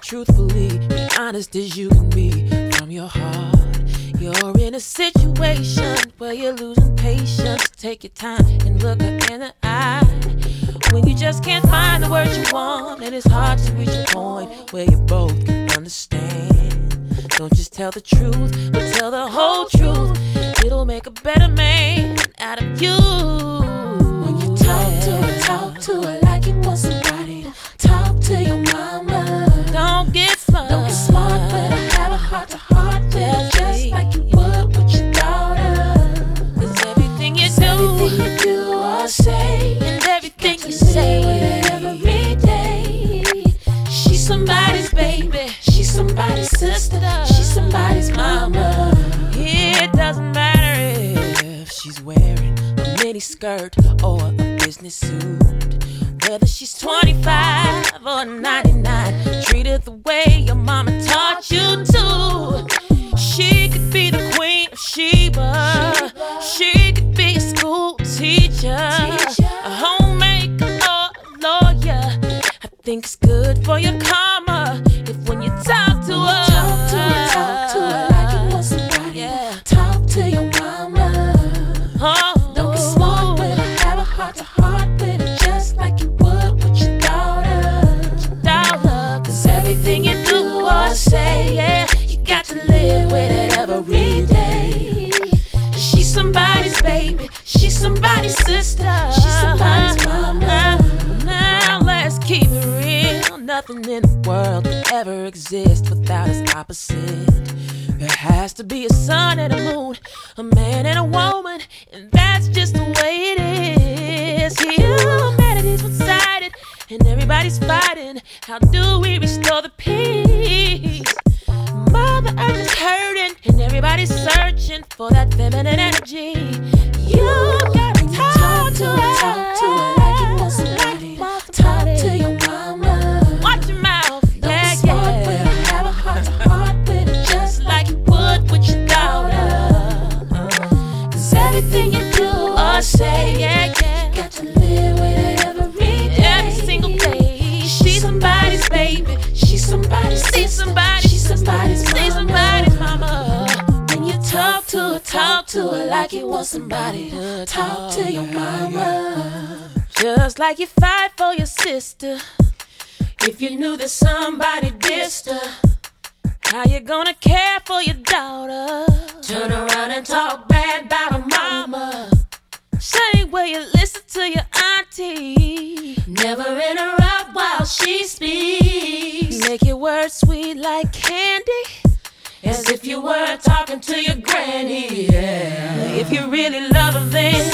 truthfully, be honest as you can be from your heart. You're in a situation where you're losing patience. Take your time and look her in the eye. When you just can't find the words you want, and it's hard to reach a point where you both can understand. Don't just tell the truth, but tell the whole truth. It'll make a better man out of you. When you talk to her like you want somebody to talk to your mama. Don't get smart, but have a heart to heart with her, just like you would with your daughter. 'Cause everything you do or say, and everything you say with her every day. She's somebody's baby, she's somebody's sister, she's somebody's mama. It doesn't matter if she's wearing a mini skirt or a business suit. Whether she's 25 or 99, treat her the way your mama taught you to. She could be the queen of Sheba. She could be a school teacher, a homemaker or a lawyer. I think it's good for your karma if when you talk to her, talk to her like you want somebody. Yeah. Talk to your mama. Oh, Don't get smart with her, have a heart to heart with her, just like you would with your daughter. 'Cause everything you do or say, yeah, you got to live with it every day. She's somebody's baby, she's somebody's sister, she's somebody's mama. Now let's keep it real. Nothing in the world can ever exist without its opposite. There has to be a sun and a moon, a man and a woman, and that's just the way it is. Humanity's one-sided, and everybody's fighting. How do we restore the peace? Mother Earth is hurting, and everybody's searching for that feminine energy. You gotta talk to her like you want somebody. Talk to your mama. Watch your mouth, yeah, Smart with her, have a heart to heart with her, just like you would with your daughter. 'Cause everything you do or say, yeah, you got to live with it every day. every single day. She's somebody's baby, she's somebody's See sister, somebody, she's somebody's see mama. somebody's mama. When you talk to her like you want somebody to talk to your mama. Just like you fight for your sister. If you knew that somebody dissed her, how you gonna care for your daughter? Turn around and talk bad about her mama. Same way you listen to your auntie. Never interrupt while she speaks. Make your words sweet like candy, As if you were talking to your granny, yeah. If you really love her, then